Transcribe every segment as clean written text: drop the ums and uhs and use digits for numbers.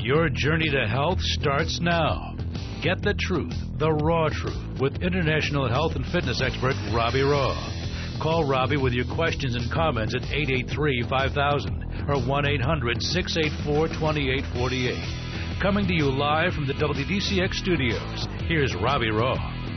Your journey to health starts now. Get the truth, the raw truth, with international health and fitness expert Robbie Raugh. Call Robbie with your questions and comments at 883-5000 or 1-800-684-2848. Coming to you live from the WDCX studios, here's Robbie Raugh.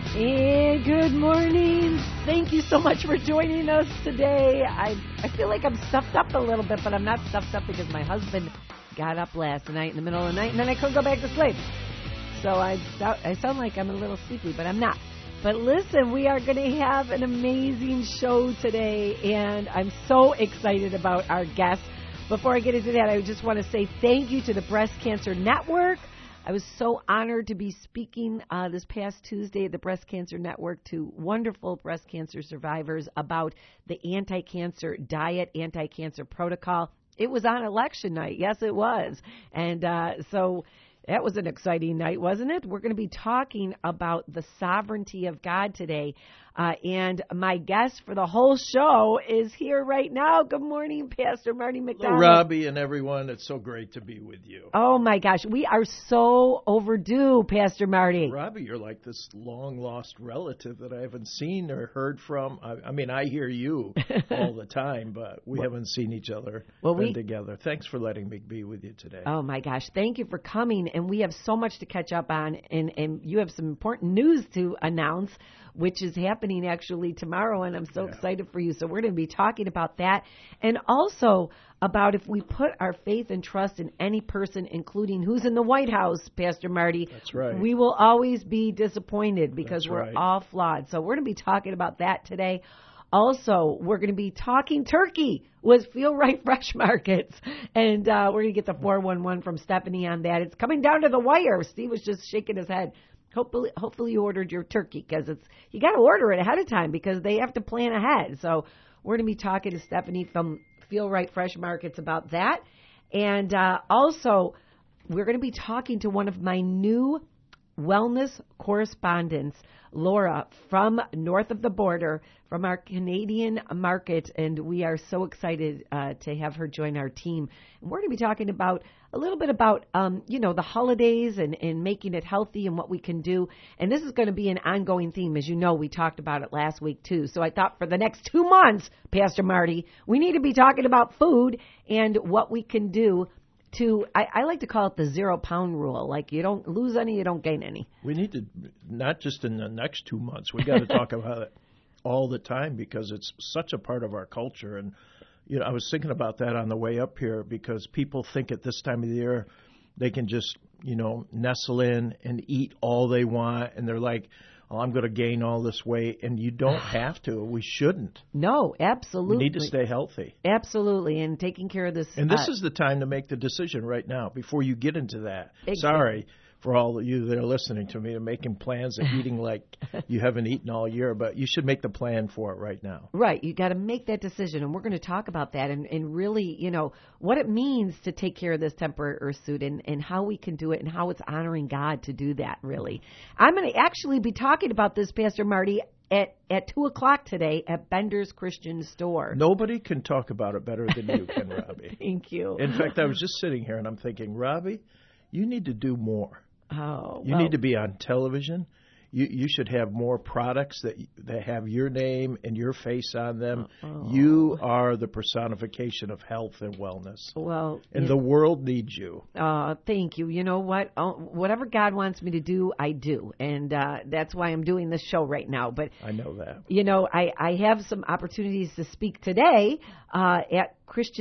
Hey, good morning. Thank you so much for joining us today. I feel like I'm stuffed up a little bit, but I'm not stuffed up because my husband got up last night in the middle of the night, and then I couldn't go back to sleep. So I sound like I'm a little sleepy, but I'm not. But listen, we are going to have an amazing show today, and I'm so excited about our guests. Before I get into that, I just want to say thank you to the Breast Cancer Network. I was so honored to be speaking this past Tuesday at the Breast Cancer Network to wonderful breast cancer survivors about the anti-cancer diet, anti-cancer protocol. It was on election night. Yes, it was. And so that was an exciting night, wasn't it? We're going to be talking about the sovereignty of God today. And my guest for the whole show is here right now. Good morning, Pastor Marty McDonald. Hello, Robbie and everyone. It's so great to be with you. Oh, my gosh. We are so overdue, Pastor Marty. Robbie, you're like this long-lost relative that I haven't seen or heard from. I mean, I hear you all the time, but we haven't seen each other together. Thanks for letting me be with you today. Oh, my gosh. Thank you for coming. And we have so much to catch up on, and you have some important news to announce, which is happening actually tomorrow, and I'm so excited for you. So we're going to be talking about that, and also about if we put our faith and trust in any person, including who's in the White House, Pastor Marty. That's right. We will always be disappointed because That's we're right. all flawed. So we're going to be talking about that today. Also, we're going to be talking turkey with Feel Right Fresh Markets, and we're going to get the 411 from Stephanie on that. It's coming down to the wire. Steve was just shaking his head. Hopefully you ordered your turkey, because you got to order it ahead of time because they have to plan ahead. So we're going to be talking to Stephanie from Feel Right Fresh Markets about that. And also, we're going to be talking to one of my new wellness correspondents, Laura, from north of the border, from our Canadian market, and we are so excited to have her join our team. And we're going to be talking about a little bit about, the holidays and making it healthy and what we can do. And this is going to be an ongoing theme. As you know, we talked about it last week, too. So I thought for the next 2 months, Pastor Marty, we need to be talking about food and what we can do to, I like to call it the 0 pound rule. Like, you don't lose any, you don't gain any. We need to, not just in the next 2 months, we got to talk about it all the time because it's such a part of our culture. And, I was thinking about that on the way up here because people think at this time of the year they can just, nestle in and eat all they want. And they're like, oh, I'm going to gain all this weight. And you don't have to. We shouldn't. No, absolutely. We need to stay healthy. Absolutely. And taking care of this. And this is the time to make the decision right now before you get into that. Exactly. Sorry for all of you that are listening to me and making plans of eating like you haven't eaten all year, but you should make the plan for it right now. Right. You got to make that decision. And we're going to talk about that and really, what it means to take care of this temporary earth suit and how we can do it and how it's honoring God to do that, really. I'm going to actually be talking about this, Pastor Marty, at 2 o'clock today at Bender's Christian Store. Nobody can talk about it better than you can, Robbie. Thank you. In fact, I was just sitting here and I'm thinking, Robbie, you need to do more. Oh, you need to be on television. You should have more products that have your name and your face on them. Oh. You are the personification of health and wellness. Well, and the world needs you. Thank you. You know what? Whatever God wants me to do, I do. And that's why I'm doing this show right now. But I know that. I have some opportunities to speak today at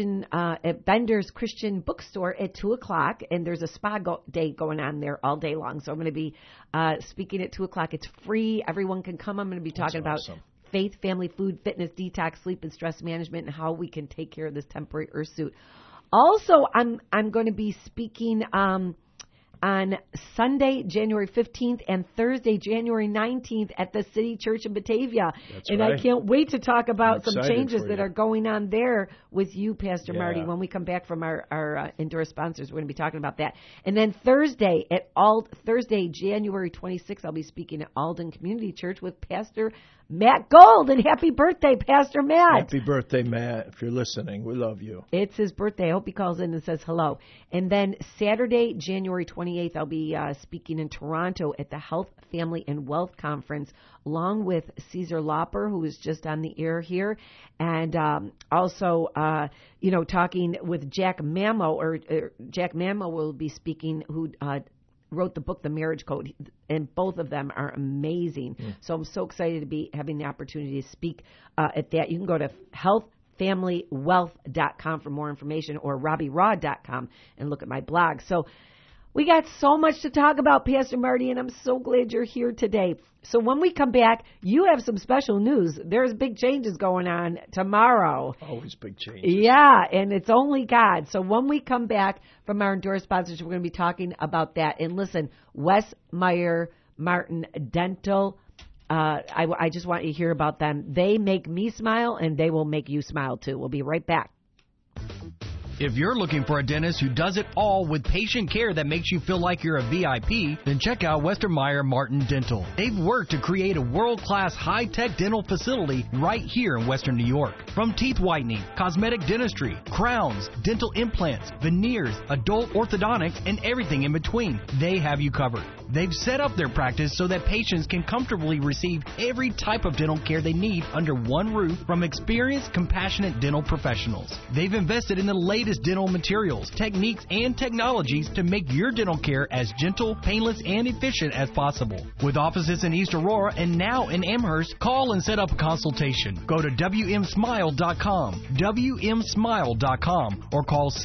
Bender's Christian Bookstore at 2 o'clock. And there's a spa day going on there all day long. So I'm going to be speaking at 2 o'clock. It's free. Everyone can come. I'm going to be talking about faith, family, food, fitness, detox, sleep, and stress management, and how we can take care of this temporary earth suit. Also, I'm going to be speaking on Sunday, January 15th and Thursday, January 19th at the City Church in Batavia. That's and right. I can't wait to talk about some changes for that you. are going on there with you, Pastor Yeah. Marty. When we come back from our Endure sponsors, we're going to be talking about that. And then Thursday, January 26th, I'll be speaking at Alden Community Church with Pastor Matt Gold. And happy birthday, Pastor Matt. Happy birthday, Matt. If you're listening, we love you. It's his birthday. I hope he calls in and says hello. And then Saturday, January 28th, I'll be speaking in Toronto at the Health, Family, and Wealth Conference, along with Caesar Lauper, who is just on the air here, and also, talking with Jack Mamo, Jack Mamo will be speaking, who wrote the book, The Marriage Code, and both of them are amazing. So I'm so excited to be having the opportunity to speak at that. You can go to healthfamilywealth.com for more information, or RobbieRaw.com and look at my blog. So we got so much to talk about, Pastor Marty, and I'm so glad you're here today. So when we come back, you have some special news. There's big changes going on tomorrow. Always big changes. Yeah, and it's only God. So when we come back from our Endure sponsors, we're going to be talking about that. And listen, Wes Meyer Martin Dental, I just want you to hear about them. They make me smile, and they will make you smile, too. We'll be right back. If you're looking for a dentist who does it all with patient care that makes you feel like you're a VIP, then check out Westermeyer Martin Dental. They've worked to create a world-class high-tech dental facility right here in Western New York. From teeth whitening, cosmetic dentistry, crowns, dental implants, veneers, adult orthodontics, and everything in between, they have you covered. They've set up their practice so that patients can comfortably receive every type of dental care they need under one roof from experienced, compassionate dental professionals. They've invested in the latest dental materials, techniques, and technologies to make your dental care as gentle, painless, and efficient as possible. With offices in East Aurora and now in Amherst, call and set up a consultation. Go to WMSmile.com, WMSmile.com, or call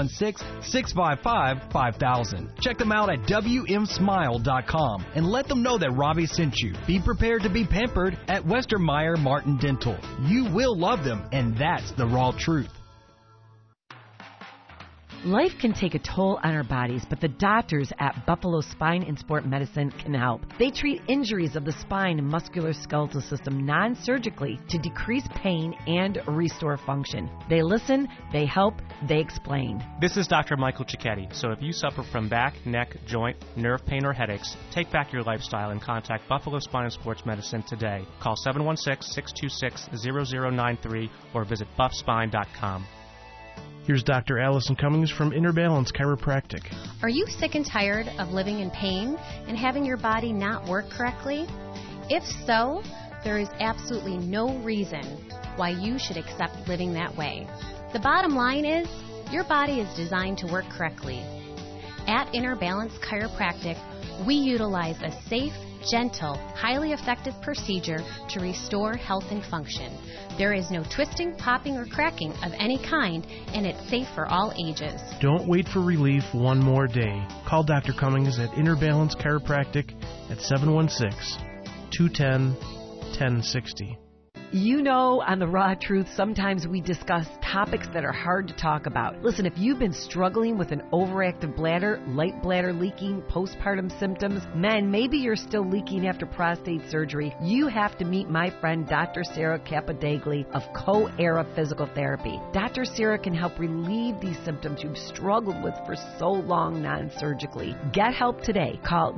716-655-5000. Check them out at WMSmile.com and let them know that Robbie sent you. Be prepared to be pampered at Westermeyer Martin Dental. You will love them, and that's the raw truth. Life can take a toll on our bodies, but the doctors at Buffalo Spine and Sport Medicine can help. They treat injuries of the spine and musculoskeletal system non-surgically to decrease pain and restore function. They listen, they help, they explain. This is Dr. Michael Cicchetti. So if you suffer from back, neck, joint, nerve pain, or headaches, take back your lifestyle and contact Buffalo Spine and Sports Medicine today. Call 716-626-0093 or visit buffspine.com. Here's Dr. Allison Cummings from Inner Balance Chiropractic. Are you sick and tired of living in pain and having your body not work correctly? If so, there is absolutely no reason why you should accept living that way. The bottom line is, your body is designed to work correctly. At Inner Balance Chiropractic, we utilize a safe, gentle, highly effective procedure to restore health and function. There is no twisting, popping, or cracking of any kind, and it's safe for all ages. Don't wait for relief one more day. Call Dr. Cummings at Inner Balance Chiropractic at 716-210-1060. You know, on The Raw Truth, sometimes we discuss topics that are hard to talk about. Listen, if you've been struggling with an overactive bladder, light bladder leaking, postpartum symptoms, men, maybe you're still leaking after prostate surgery, you have to meet my friend Dr. Sarah Capodagle of Co-Era Physical Therapy. Dr. Sarah can help relieve these symptoms you've struggled with for so long non-surgically. Get help today. Call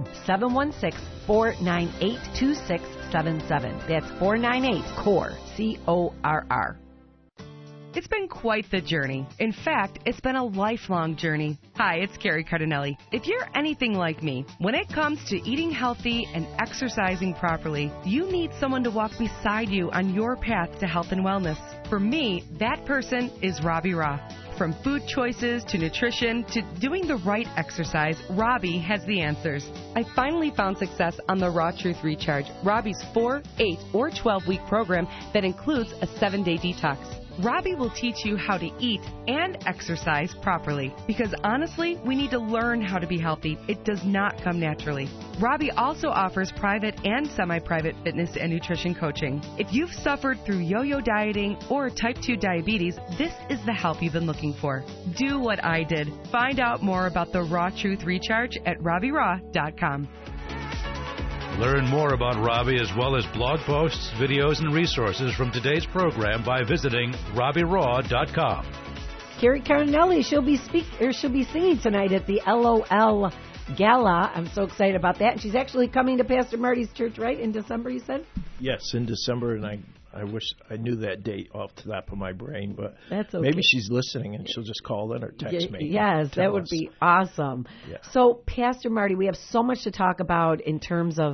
716-498-2677. That's 498-CORE. CORR. It's been quite the journey. In fact, it's been a lifelong journey. Hi, it's Carrie Cardinelli. If you're anything like me, when it comes to eating healthy and exercising properly, you need someone to walk beside you on your path to health and wellness. For me, that person is Robbie Raw. From food choices to nutrition to doing the right exercise, Robbie has the answers. I finally found success on the Raw Truth Recharge, Robbie's 4, 8, or 12-week program that includes a 7-day detox. Robbie will teach you how to eat and exercise properly. Because honestly, we need to learn how to be healthy. It does not come naturally. Robbie also offers private and semi-private fitness and nutrition coaching. If you've suffered through yo-yo dieting or type 2 diabetes, this is the help you've been looking for. Do what I did. Find out more about the Raw Truth Recharge at RobbieRaw.com. Learn more about Robbie as well as blog posts, videos, and resources from today's program by visiting RobbieRaw.com. Carrie Cardinelli, she'll be singing tonight at the LOL Gala. I'm so excited about that. And she's actually coming to Pastor Marty's church, right, in December, you said? Yes, in December, and I wish I knew that date off the top of my brain, but that's okay. Maybe she's listening and she'll just call in or text me. Yes, that would be awesome. Yeah. So, Pastor Marty, we have so much to talk about in terms of,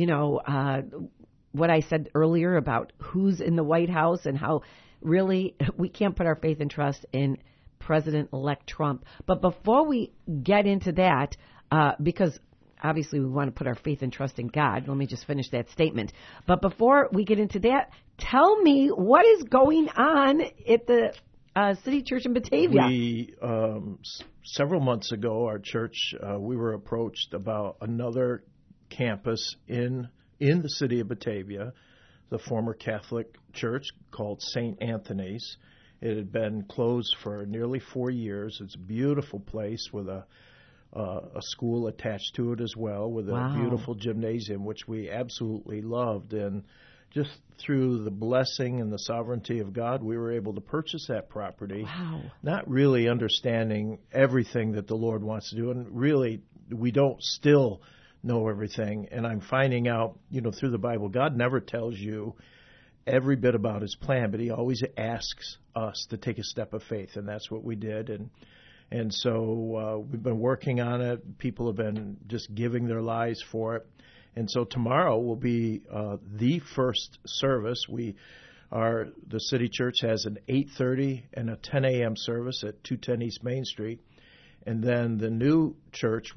what I said earlier about who's in the White House and how really we can't put our faith and trust in President-elect Trump. But before we get into that, because obviously we want to put our faith and trust in God. Let me just finish that statement. But before we get into that, tell me what is going on at the City Church in Batavia. We, several months ago, our church, we were approached about another campus in the city of Batavia, the former Catholic church called St. Anthony's. It had been closed for nearly 4 years. It's a beautiful place with a school attached to it as well, with a beautiful gymnasium, which we absolutely loved. And just through the blessing and the sovereignty of God, we were able to purchase that property, not really understanding everything that the Lord wants to do. And really, we don't still know everything. And I'm finding out, through the Bible, God never tells you every bit about his plan, but he always asks us to take a step of faith. And that's what we did. And so we've been working on it. People have been just giving their lives for it. And so tomorrow will be the first service. The City Church has an 8:30 and a 10 a.m. service at 210 East Main Street. And then the new church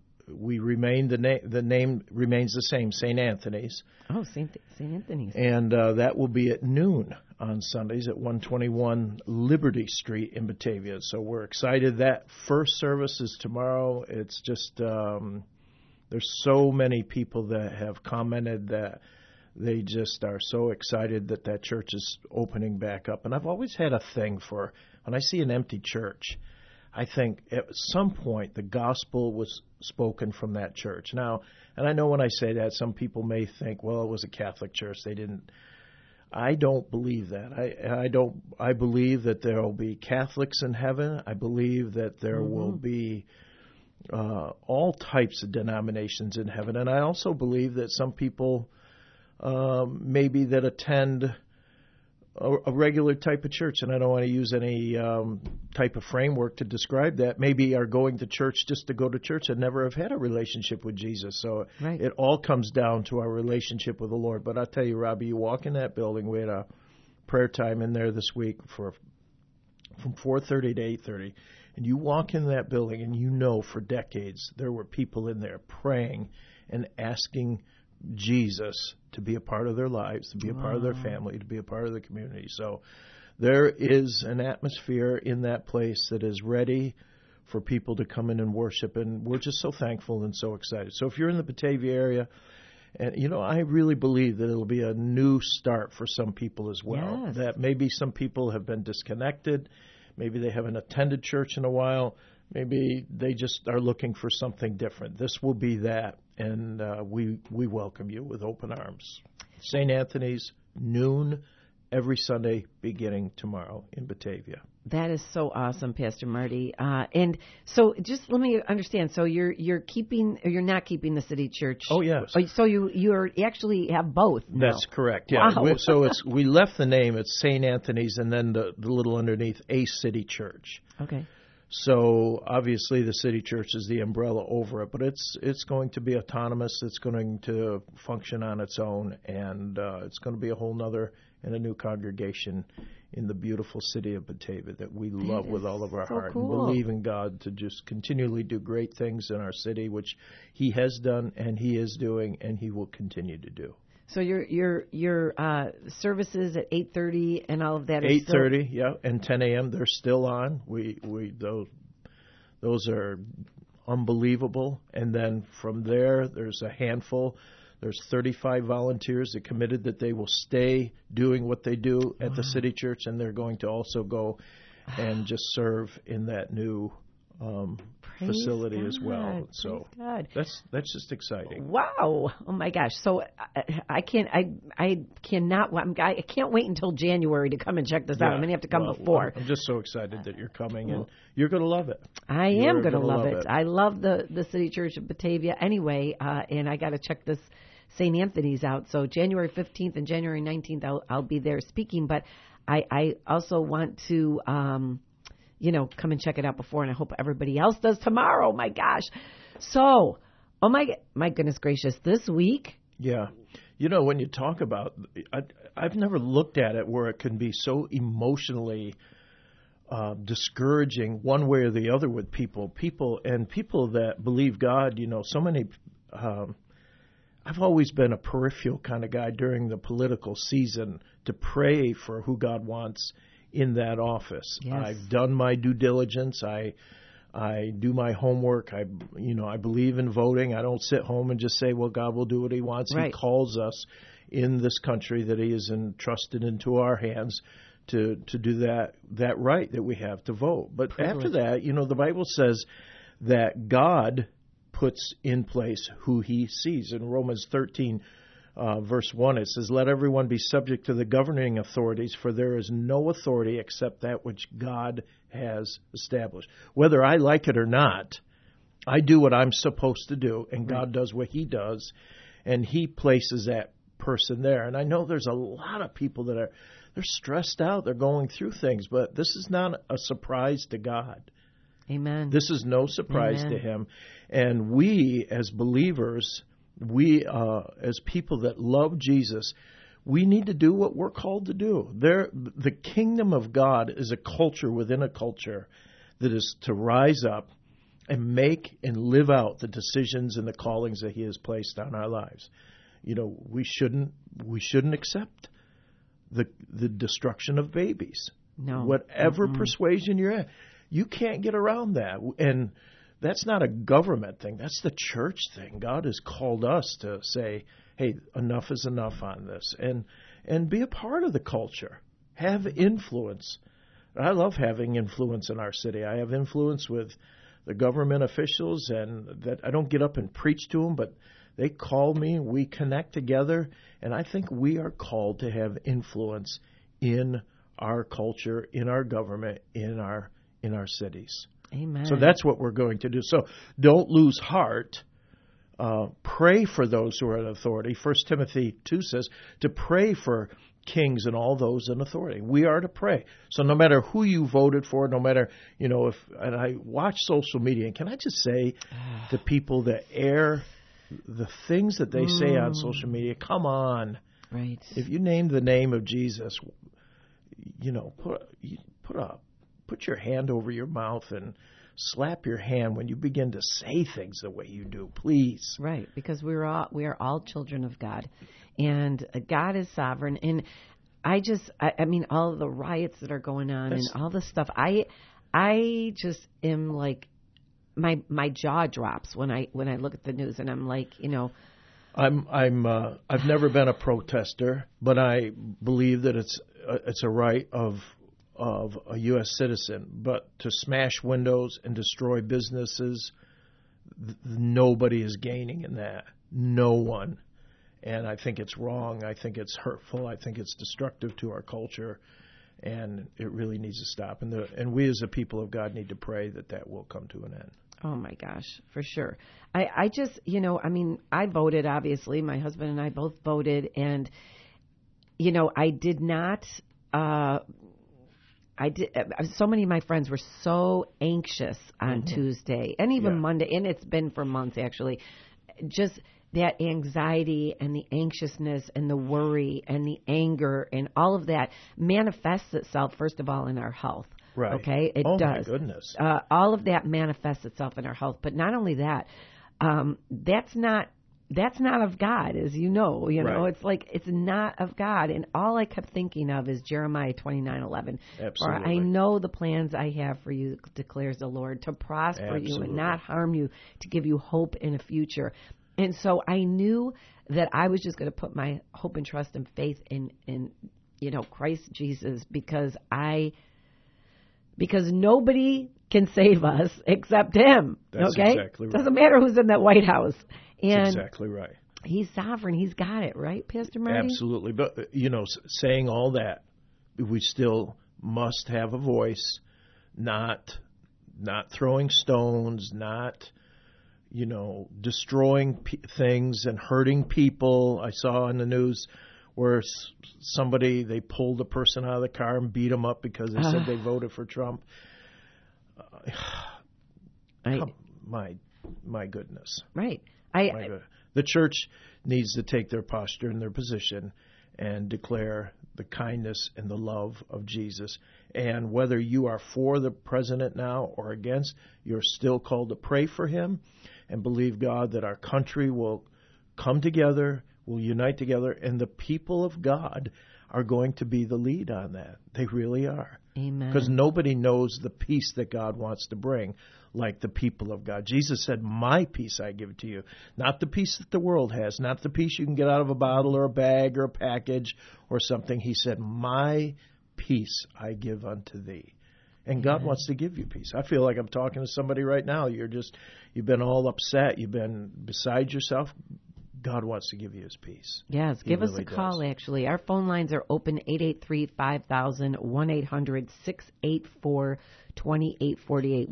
the name remains the same, St. Anthony's. Oh, St. Anthony's. And that will be at noon on Sundays at 121 Liberty Street in Batavia. So we're excited. That first service is tomorrow. It's just there's so many people that have commented that they just are so excited that church is opening back up. And I've always had a thing for when I see an empty church, I think at some point the gospel was spoken from that church. Now, and I know when I say that, some people may think, well, it was a Catholic church. They didn't. I don't believe that. I believe that there will be Catholics in heaven. I believe that there will be all types of denominations in heaven. And I also believe that some people maybe that attend a regular type of church, and I don't want to use any type of framework to describe that, maybe are going to church just to go to church and never have had a relationship with Jesus. So It all comes down to our relationship with the Lord. But I'll tell you, Robbie, you walk in that building. We had a prayer time in there this week from 4:30 to 8:30. And you walk in that building and for decades there were people in there praying and asking Jesus to be a part of their lives, to be a part of their family, to be a part of the community. So there is an atmosphere in that place that is ready for people to come in and worship, and we're just so thankful and so excited. So if you're in the Batavia area, and I really believe that it'll be a new start for some people as well, that maybe some people have been disconnected, maybe they haven't attended church in a while, maybe they just are looking for something different. This will be that, and we welcome you with open arms. St. Anthony's, noon, every Sunday, beginning tomorrow in Batavia. That is so awesome, Pastor Marty. And so, just let me understand. So you're not keeping the City Church? Oh yes. So you actually have both now. That's correct. Yeah. Wow. We left the name. It's St. Anthony's, and then the little underneath, A City Church. Okay. So obviously the City Church is the umbrella over it, but it's going to be autonomous. It's going to function on its own, and it's going to be a whole nother and a new congregation in the beautiful city of Batavia that we love with all of our heart. Cool. And believe in God to just continually do great things in our city, which He has done and He is doing and He will continue to do. So your services at 8:30 and all of that. 8:30, yeah, and 10 a.m. They're still on. Those are unbelievable. And then from there, there's a handful. There's 35 volunteers that committed that they will stay doing what they do at the City Church, and they're going to also go and just serve in that new facility as well. So that's just exciting. Wow! Oh my gosh! So I can't wait until January to come and check this out. I'm gonna have to come before. I'm just so excited that you're coming, and you're going to love it. I am going to love it. I love the City Church of Batavia anyway, and I got to check this St. Anthony's out. So January 15th and January 19th, I'll be there speaking. But I also want to come and check it out before, and I hope everybody else does tomorrow. My gosh. So, my goodness gracious, this week. Yeah. When you talk about, I've never looked at it where it can be so emotionally discouraging one way or the other with people that believe God, so many, I've always been a peripheral kind of guy during the political season to pray for who God wants in that office. Yes. I've done my due diligence. I do my homework. I believe in voting. I don't sit home and just say, well, God will do what he wants. Right. He calls us in this country that he has entrusted into our hands to do that right that we have to vote. But after that, the Bible says that God puts in place who he sees. In Romans 13, verse 1, it says, let everyone be subject to the governing authorities, for there is no authority except that which God has established. Whether I like it or not, I do what I'm supposed to do, and God does what he does, and he places that person there. And I know there's a lot of people that they're stressed out, they're going through things, but this is not a surprise to God. Amen. This is no surprise to him. And we, as believers, we, as people that love Jesus, we need to do what we're called to do. The kingdom of God is a culture within a culture that is to rise up and make and live out the decisions and the callings that he has placed on our lives. We shouldn't accept the destruction of babies. No. Whatever persuasion you're in, you can't get around that. And that's not a government thing. That's the church thing. God has called us to say, hey, enough is enough on this. And be a part of the culture. Have influence. I love having influence in our city. I have influence with the government officials, and that I don't get up and preach to them, but they call me, we connect together, and I think we are called to have influence in our culture, in our government, in our cities. Amen. So that's what we're going to do. So don't lose heart. Pray for those who are in authority. 1 Timothy 2 says to pray for kings and all those in authority. We are to pray. So no matter who you voted for, no matter, and I watch social media, and can I just say to people that air the things that they say on social media, come on. Right. If you name the name of Jesus, put your hand over your mouth and slap your hand when you begin to say things the way you do, please. Right, because we are all children of God, and God is sovereign. And I mean, all of the riots that are going on and all this stuff, I just am like, my jaw drops when I look at the news, and I'm like, I've never been a protester, but I believe that it's a right of a U.S. citizen. But to smash windows and destroy businesses, nobody is gaining in that. No one. And I think it's wrong. I think it's hurtful. I think it's destructive to our culture. And it really needs to stop. And we as a people of God need to pray that will come to an end. Oh, my gosh, for sure. I just, I voted, obviously. My husband and I both voted. And, I did not... so many of my friends were so anxious on Tuesday and even Monday, and it's been for months actually. Just that anxiety and the anxiousness and the worry and the anger and all of that manifests itself, first of all, in our health. Right. Okay? It does. My goodness. All of that manifests itself in our health. But not only that, that's not that's not of God, as you know. Right. It's like it's not of God. And all I kept thinking of is Jeremiah 29:11. Absolutely. For I know the plans I have for you, declares the Lord, to prosper you and not harm you, to give you hope in a future. And so I knew that I was just going to put my hope and trust and faith in Christ Jesus, because nobody can save us except Him. That's okay? exactly right. Doesn't matter who's in that White House. And That's exactly right. He's sovereign. He's got it, right, Pastor Marty? Absolutely. But, saying all that, we still must have a voice, not throwing stones, not, destroying things and hurting people. I saw in the news where they pulled a person out of the car and beat them up because they said they voted for Trump. My goodness. Right. The church needs to take their posture and their position and declare the kindness and the love of Jesus. And whether you are for the president now or against, you're still called to pray for him and believe God that our country will come together, will unite together, and the people of God are going to be the lead on that. They really are. Amen. Because nobody knows the peace that God wants to bring like the people of God. Jesus said, my peace I give to you. Not the peace that the world has, not the peace you can get out of a bottle or a bag or a package or something. He said, my peace I give unto thee. And God wants to give you peace. I feel like I'm talking to somebody right now. You've been all upset. You've been beside yourself. God wants to give you his peace. Yes, give us a call, actually. Our phone lines are open, 883-5000, 1-800-684-2848,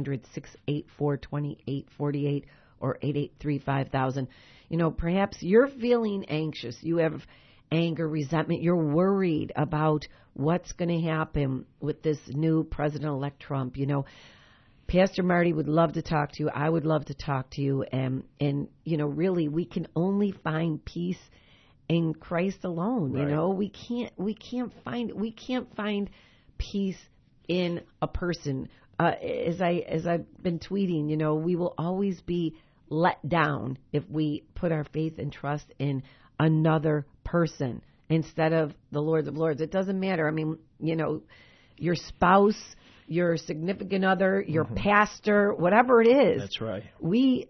1-800-684-2848, or 883-5000. Perhaps you're feeling anxious. You have anger, resentment. You're worried about what's going to happen with this new President-elect Trump. Pastor Marty would love to talk to you. I would love to talk to you. And really, we can only find peace in Christ alone. Right. We can't find peace in a person. As I've been tweeting, we will always be let down if we put our faith and trust in another person instead of the Lord of Lords. It doesn't matter. I mean, your spouse, your significant other, your pastor, whatever it is. That's right. We're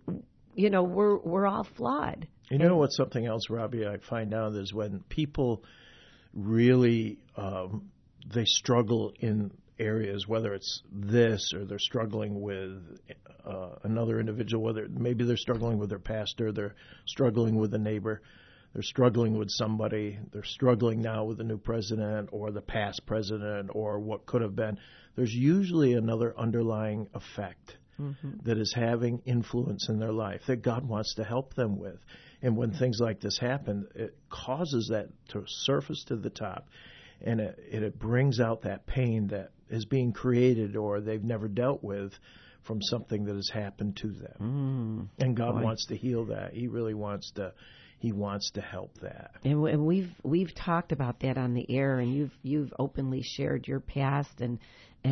all flawed. What's something else, Robbie, I find out is when people really, they struggle in areas, whether it's this or they're struggling with another individual, whether maybe they're struggling with their pastor, they're struggling with a neighbor, they're struggling with somebody, they're struggling now with the new president or the past president or what could have been. There's usually another underlying effect that is having influence in their life that God wants to help them with. And when things like this happen, it causes that to surface to the top, and it brings out that pain that is being created or they've never dealt with from something that has happened to them. And God wants to heal that. He really wants to. He wants to help that. And we've talked about that on the air, and you've openly shared your past and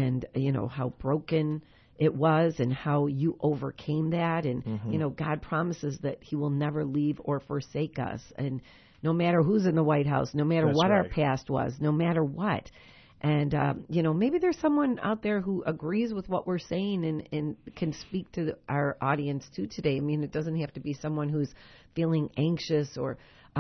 how broken it was and how you overcame that. And God promises that He will never leave or forsake us. And no matter who's in the White House, no matter what our past was, no matter what. And, maybe there's someone out there who agrees with what we're saying and can speak to our audience too today. I mean, it doesn't have to be someone who's feeling anxious or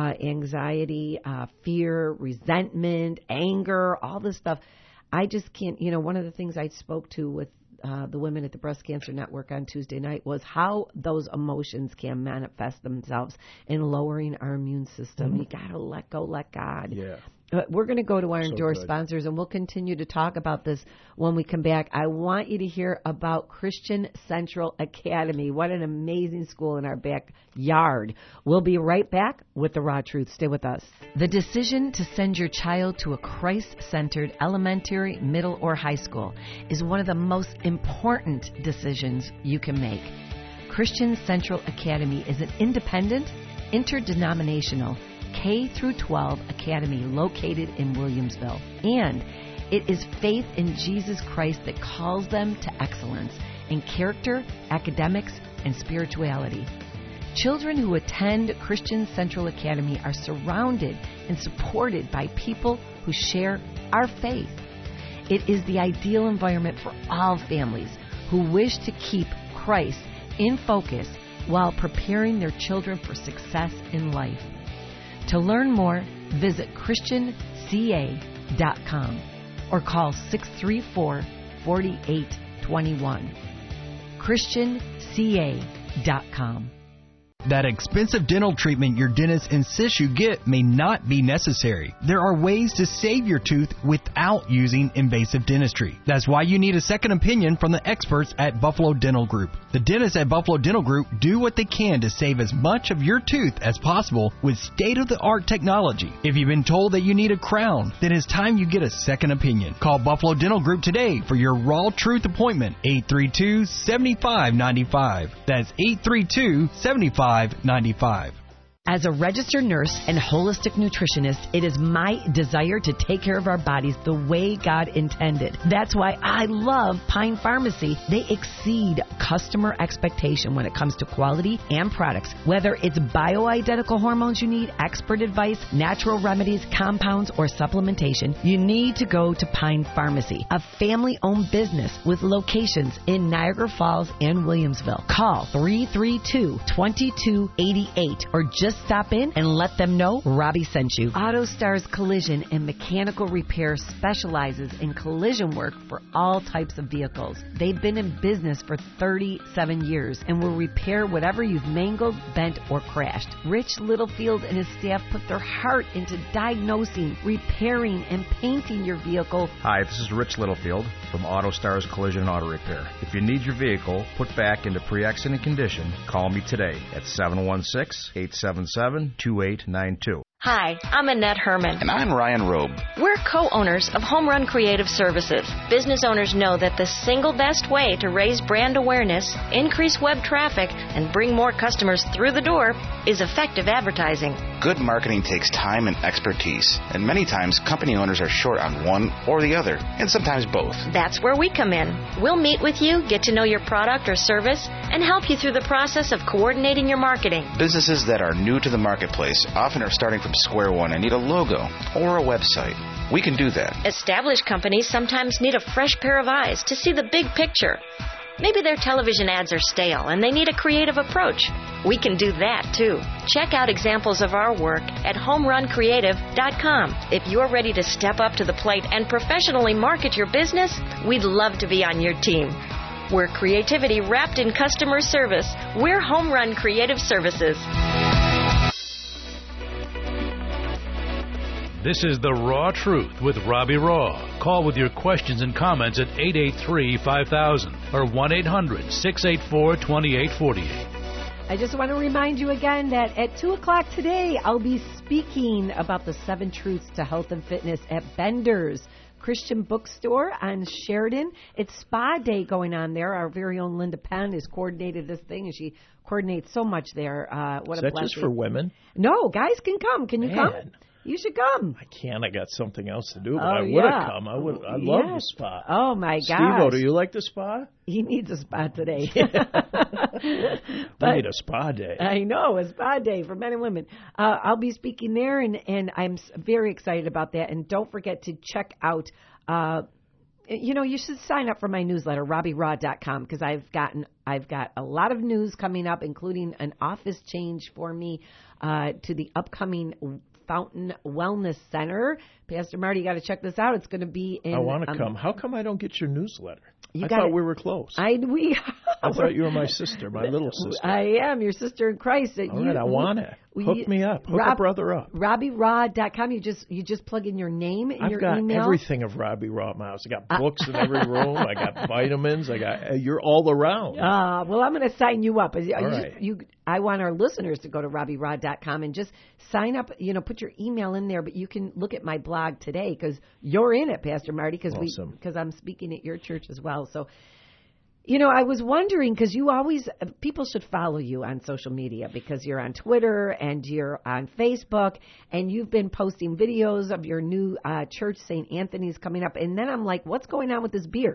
anxiety, fear, resentment, anger, all this stuff. I just can't, one of the things I spoke to with the women at the Breast Cancer Network on Tuesday night was how those emotions can manifest themselves in lowering our immune system. You got to let go, let God. Yeah. We're going to go to our endorsed sponsors, and we'll continue to talk about this when we come back. I want you to hear about Christian Central Academy. What an amazing school in our backyard. We'll be right back with the Raw Truth. Stay with us. The decision to send your child to a Christ-centered elementary, middle, or high school is one of the most important decisions you can make. Christian Central Academy is an independent, interdenominational, K-12 academy located in Williamsville. And it is faith in Jesus Christ that calls them to excellence in character, academics, and spirituality. Children who attend Christian Central Academy are surrounded and supported by people who share our faith. It is the ideal environment for all families who wish to keep Christ in focus while preparing their children for success in life. To learn more, visit ChristianCA.com or call 634-4821. ChristianCA.com. That expensive dental treatment your dentist insists you get may not be necessary. There are ways to save your tooth without using invasive dentistry. That's why you need a second opinion from the experts at Buffalo Dental Group. The dentists at Buffalo Dental Group do what they can to save as much of your tooth as possible with state-of-the-art technology. If you've been told that you need a crown, then it's time you get a second opinion. Call Buffalo Dental Group today for your Raw Truth appointment, 832-7595. That's 832-7595. As a registered nurse and holistic nutritionist, it is my desire to take care of our bodies the way God intended. That's why I love Pine Pharmacy. They exceed customer expectation when it comes to quality and products. Whether it's bioidentical hormones you need, expert advice, natural remedies, compounds, or supplementation, you need to go to Pine Pharmacy, a family-owned business with locations in Niagara Falls and Williamsville. Call 332-2288 or just stop in and let them know Robbie sent you. AutoStars Collision and Mechanical Repair specializes in collision work for all types of vehicles. They've been in business for 37 years and will repair whatever you've mangled, bent, or crashed. Rich Littlefield and his staff put their heart into diagnosing, repairing, and painting your vehicle. Hi, this is Rich Littlefield from AutoStars Collision and Auto Repair. If you need your vehicle put back into pre-accident condition, call me today at 716-877-2892. Hi, I'm Annette Herman. And I'm Ryan Robe. We're co-owners of Home Run Creative Services. Business owners know that the single best way to raise brand awareness, increase web traffic, and bring more customers through the door is effective advertising. Good marketing takes time and expertise, and many times company owners are short on one or the other, and sometimes both. That's where we come in. We'll meet with you, get to know your product or service, and help you through the process of coordinating your marketing. Businesses that are new to the marketplace often are starting from square one and need a logo or a website. We can do that. Established companies sometimes need a fresh pair of eyes to see the big picture. Maybe their television ads are stale and they need a creative approach. We can do that too. Check out examples of our work at homeruncreative.com. If you're ready to step up to the plate and professionally market your business, we'd love to be on your team. We're creativity wrapped in customer service. We're Home Run Creative Services. This is The Raw Truth with Robbie Raw. Call with your questions and comments at 883-5000 or 1-800-684-2848. I just want to remind you again that at 2 o'clock today, I'll be speaking about the 7 truths to health and fitness at Bender's Christian Bookstore on Sheridan. It's Spa Day going on there. Our very own Linda Penn has coordinated this thing, and she coordinates so much there. What is a that blessing. just for women? No, guys can come. Can you come? You should come. I can't. I got something else to do, but I would have come. I love the spa. Oh, my gosh. Steve-O, do you like the spa? He needs a spa today. We need a spa day. I know, a spa day for men and women. I'll be speaking there, and I'm very excited about that. And don't forget to check out, you should sign up for my newsletter, RobbieRaw.com, because I've got a lot of news coming up, including an office change for me to the upcoming Fountain Wellness Center. Pastor Marty, you got to check this out. It's going to be in... I want to come. How come I don't get your newsletter? I thought we were close. I thought you were my sister, my little sister. I am your sister in Christ. All right, I want it. Hook me up. Hook a brother up. RobbieRaw.com. You just plug in your name and your email. I've got everything of Robbie Raw Mouse. I got books in every room. I got vitamins. You're all around. Well, I'm going to sign you up. All right. I want our listeners to go to RobbieRaw.com and just sign up. Put your email in there, but you can look at my blog today because you're in it, Pastor Marty, because I'm speaking at your church as well. So, I was wondering because people should follow you on social media because you're on Twitter and you're on Facebook and you've been posting videos of your new church, St. Anthony's, coming up. And then I'm like, what's going on with this beard?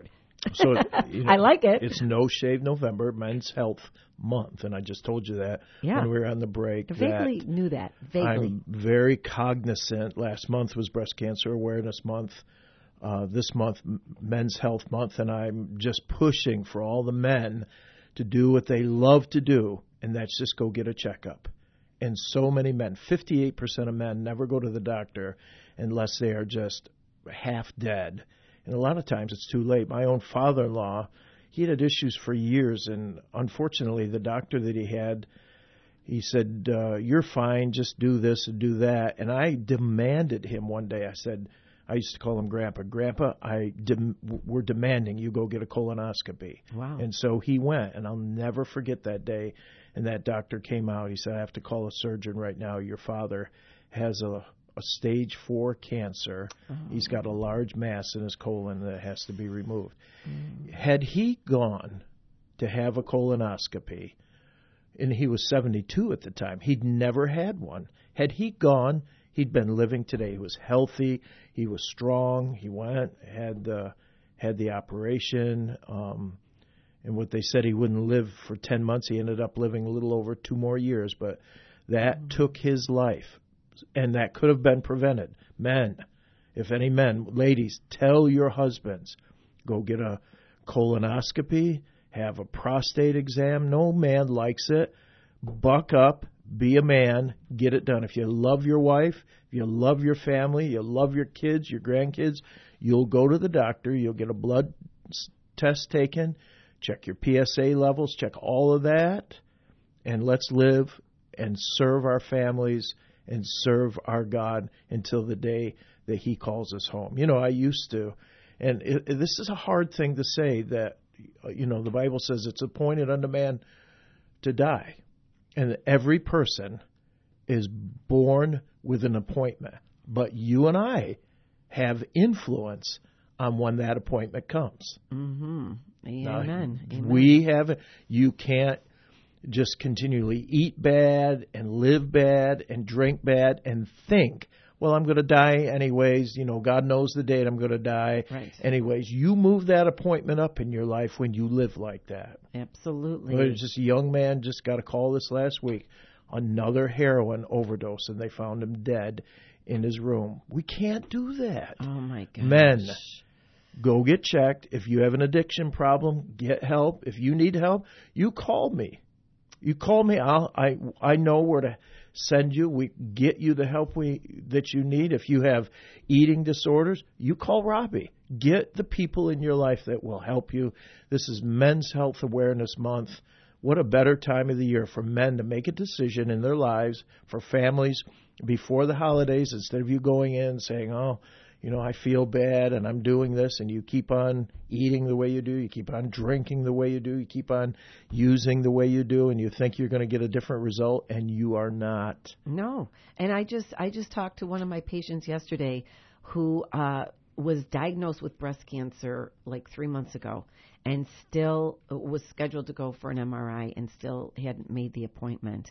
So I like it. It's No Shave November, Men's Health Month, and I just told you that when we were on the break. I vaguely knew that. Vaguely. I'm very cognizant. Last month was Breast Cancer Awareness Month. This month, Men's Health Month, and I'm just pushing for all the men to do what they love to do, and that's just go get a checkup. And so many men, 58% of men never go to the doctor unless they are just half dead. And a lot of times it's too late. My own father-in-law, he had issues for years, and unfortunately the doctor that he had, he said, you're fine, just do this and do that. And I demanded him one day, I said, I used to call him Grandpa. Grandpa, we're demanding you go get a colonoscopy. Wow. And so he went, and I'll never forget that day. And that doctor came out. He said, I have to call a surgeon right now. Your father has a stage 4 cancer. Oh. He's got a large mass in his colon that has to be removed. Had he gone to have a colonoscopy, and he was 72 at the time, he'd never had one. Had he gone, he'd been living today. He was healthy. He was strong. He went, had the operation. And what they said he wouldn't live for 10 months, he ended up living a little over 2 more years. But that took his life, and that could have been prevented. Men, if any men, ladies, tell your husbands, go get a colonoscopy, have a prostate exam. No man likes it. Buck up, be a man, get it done. If you love your wife, if you love your family, you love your kids, your grandkids, you'll go to the doctor, you'll get a blood test taken, check your PSA levels, check all of that, and let's live and serve our families and serve our God until the day that He calls us home. You know, I used to, and this is a hard thing to say, that, you know, the Bible says it's appointed unto man to die. And every person is born with an appointment. But you and I have influence on when that appointment comes. Mm-hmm. Amen. Amen. We have, you can't just continually eat bad and live bad and drink bad and think, well, I'm going to die anyways. You know, God knows the date I'm going to die. Right. Anyways, you move that appointment up in your life when you live like that. Absolutely. There's just a young man just got a call this last week, another heroin overdose, and they found him dead in his room. We can't do that. Oh, my gosh. Men, go get checked. If you have an addiction problem, get help. If you need help, you call me. You call me. I know where to send you. We get you the help that you need. If you have eating disorders, you call Robbie. Get the people in your life that will help you. This is Men's Health Awareness Month. What a better time of the year for men to make a decision in their lives, for families, before the holidays, instead of you going in and saying, oh, you know, I feel bad and I'm doing this, and you keep on eating the way you do, you keep on drinking the way you do, you keep on using the way you do, and you think you're going to get a different result, and you are not. No. And I just talked to one of my patients yesterday who was diagnosed with breast cancer like 3 months ago and still was scheduled to go for an MRI and still hadn't made the appointment.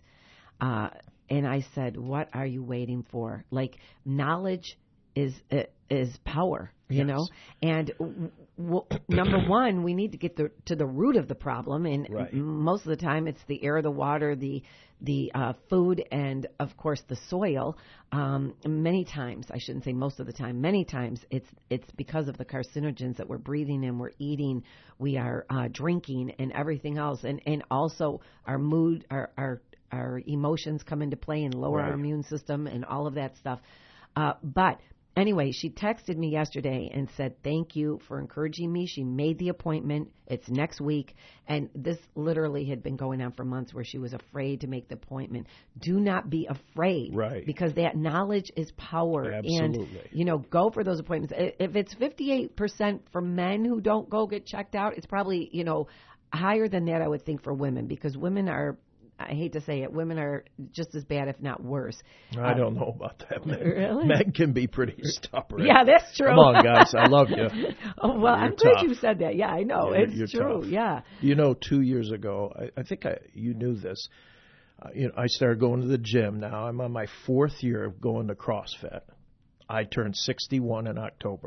And I said, what are you waiting for? Like, knowledge is power, you know? And number one, we need to get to the root of the problem. And most of the time it's the air, the water, the food, and of course the soil. Many times, I shouldn't say most of the time, many times it's because of the carcinogens that we're breathing in, we're eating, we are drinking, and everything else. And also our mood, our emotions come into play and lower our immune system and all of that stuff. But anyway, she texted me yesterday and said, thank you for encouraging me. She made the appointment. It's next week. And this literally had been going on for months where she was afraid to make the appointment. Do not be afraid. Right. Because that knowledge is power. Absolutely. And, you know, go for those appointments. If it's 58% for men who don't go get checked out, it's probably, you know, higher than that, I would think, for women, because women are, I hate to say it, women are just as bad, if not worse. I don't know about that. Really? Men can be pretty stubborn. Yeah, that's true. Come on, guys. I love you. Oh, well, I'm glad you said that. Yeah, I know. Yeah, it's true. Tough. Yeah. You know, 2 years ago, I think you knew this. You know, I started going to the gym now. I'm on my 4th year of going to CrossFit. I turned 61 in October.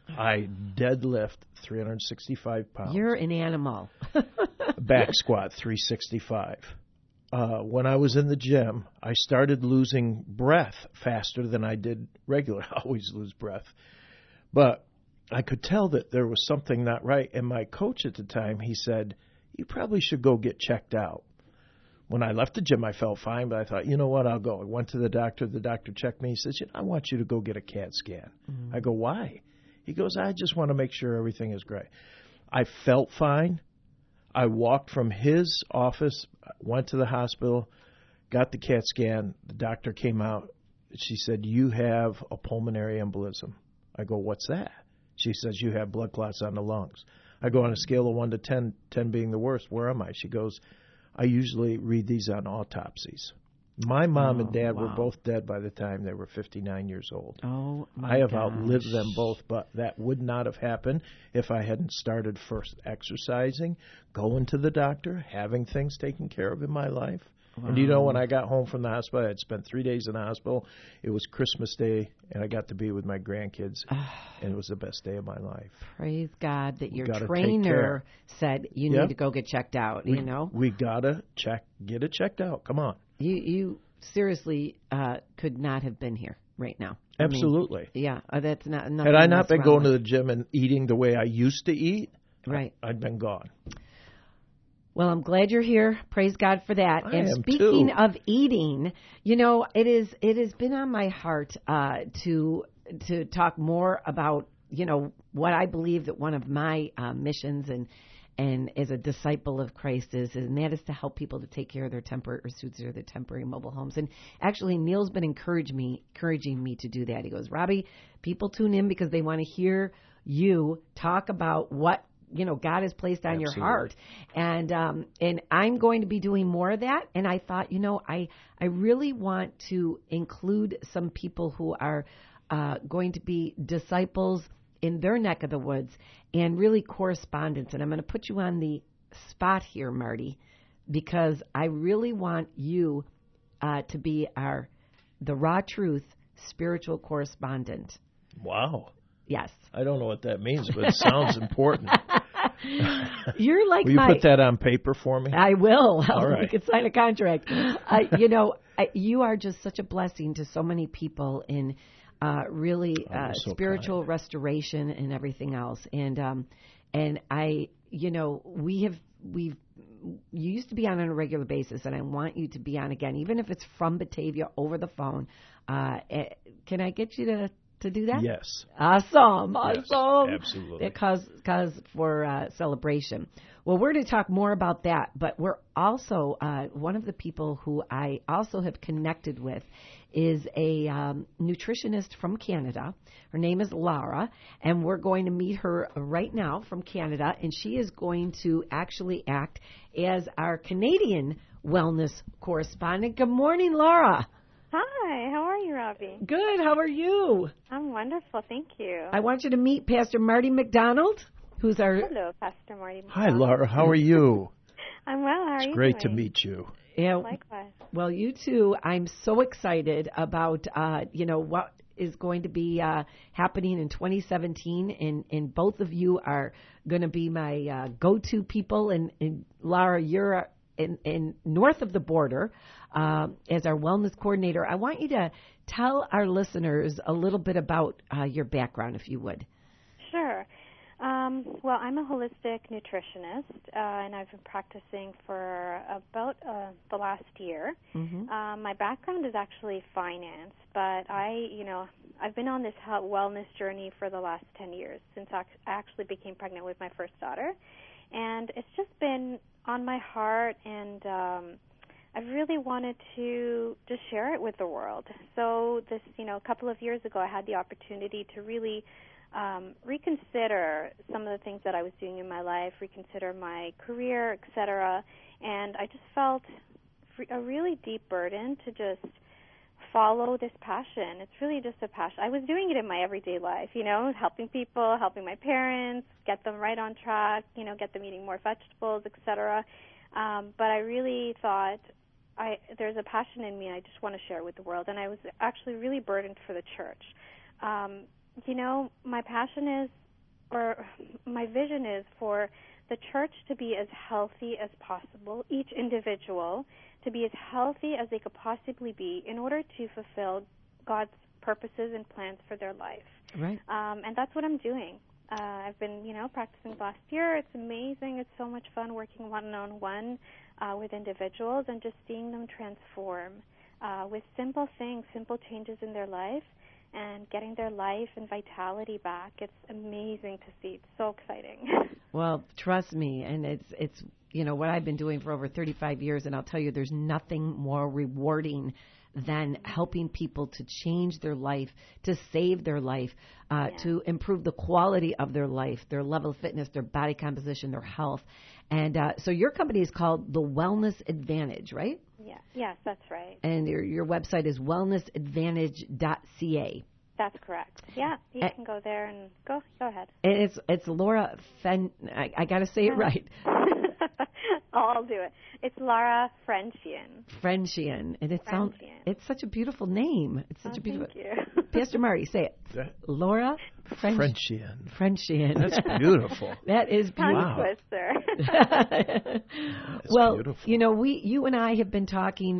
I deadlift 365 pounds. You're an animal. Back squat 365. When I was in the gym, I started losing breath faster than I did regular. I always lose breath. But I could tell that there was something not right. And my coach at the time, he said, you probably should go get checked out. When I left the gym, I felt fine, but I thought, you know what, I'll go. I went to the doctor. The doctor checked me. He says, I want you to go get a CAT scan. I go, why? He goes, I just want to make sure everything is great. I felt fine. I walked from his office, went to the hospital, got the CAT scan. The doctor came out. She said, you have a pulmonary embolism. I go, what's that? She says, you have blood clots on the lungs. I go on a scale of 1 to 10, 10 being the worst. Where am I? She goes, I usually read these on autopsies. My mom and dad were both dead by the time they were 59 years old. Oh, I have outlived them both, but that would not have happened if I hadn't started first exercising, going to the doctor, having things taken care of in my life. Wow. And when I got home from the hospital, I had spent 3 days in the hospital. It was Christmas Day, and I got to be with my grandkids, and it was the best day of my life. Praise God that your trainer said you need to go get checked out, We got to get it checked out. Come on. You seriously could not have been here right now. Absolutely. That's not. Had I not been going to the gym and eating the way I used to eat, right, I'd been gone. Well, I'm glad you're here. Praise God for that. And speaking of eating, it has been on my heart to talk more about, what I believe that one of my missions and as a disciple of Christ is, and that is to help people to take care of their temporary or their temporary mobile homes. And actually, Neil's been encouraging me to do that. He goes, Robbie, people tune in because they want to hear you talk about what God has placed on your heart. And I'm going to be doing more of that. And I thought, I really want to include some people who are going to be disciples in their neck of the woods and really correspondents. And I'm going to put you on the spot here, Marty, because I really want you to be the Raw Truth spiritual correspondent. Wow. Yes. I don't know what that means, but it sounds important. You're like will you put that on paper for me? I will. All right. You can sign a contract. You are just such a blessing to so many people in really spiritual restoration and everything else. And I, you used to be on a regular basis, and I want you to be on again, even if it's from Batavia over the phone. Can I get you to do that? Yes. Awesome. Yes, absolutely. Cause for celebration. Well, we're going to talk more about that, but we're also, one of the people who I also have connected with is a nutritionist from Canada. Her name is Laura, and we're going to meet her right now from Canada, and she is going to actually act as our Canadian wellness correspondent. Good morning, Laura. Hi, how are you, Robbie? Good, how are you? I'm wonderful, thank you. I want you to meet Pastor Marty McDonald, who's our... Hello, Pastor Marty McDonald. Hi, Laura, how are you? I'm well, how are you It's great doing? to meet you. Yeah, likewise. Well, you too. I'm so excited about, what is going to be happening in 2017, and both of you are going to be my go-to people, and Laura, you're in north of the border as our wellness coordinator. I want you to tell our listeners a little bit about your background, if you would. Sure. Well, I'm a holistic nutritionist, and I've been practicing for about the last year. Mm-hmm. My background is actually finance, but I've been on this wellness journey for the last 10 years since I actually became pregnant with my first daughter. And it's just been on my heart, and I really wanted to just share it with the world. So this, a couple of years ago, I had the opportunity to really reconsider some of the things that I was doing in my life, reconsider my career, etc. And I just felt a really deep burden to just follow this passion. It's really just a passion. I was doing it in my everyday life, helping people, helping my parents, get them right on track, get them eating more vegetables, etc. But I really thought there's a passion in me, and I just want to share it with the world. And I was actually really burdened for the church. my passion is, or my vision is for the church to be as healthy as possible, each individual to be as healthy as they could possibly be in order to fulfill God's purposes and plans for their life. Right. And that's what I'm doing. I've been, practicing last year. It's amazing. It's so much fun working one-on-one with individuals and just seeing them transform with simple things, simple changes in their life, and getting their life and vitality back. It's amazing to see. It's so exciting. Well, trust me, and it's what I've been doing for over 35 years, and I'll tell you, there's nothing more rewarding than helping people to change their life, to save their life, to improve the quality of their life, their level of fitness, their body composition, their health. And so your company is called The Wellness Advantage, right? Yeah. Yes, that's right. And your website is wellnessadvantage.ca. That's correct. Yeah, you can go there and go ahead. And it's Laura I got to say it right. I'll do it. It's Laura Frenchian. Frenchian, and it's such a beautiful name. It's such a beautiful. Thank you. Pastor Marty, say it. Laura Frenchian. Frenchian. That's beautiful. That is beautiful. Tongue twister. Well, beautiful. you and I have been talking,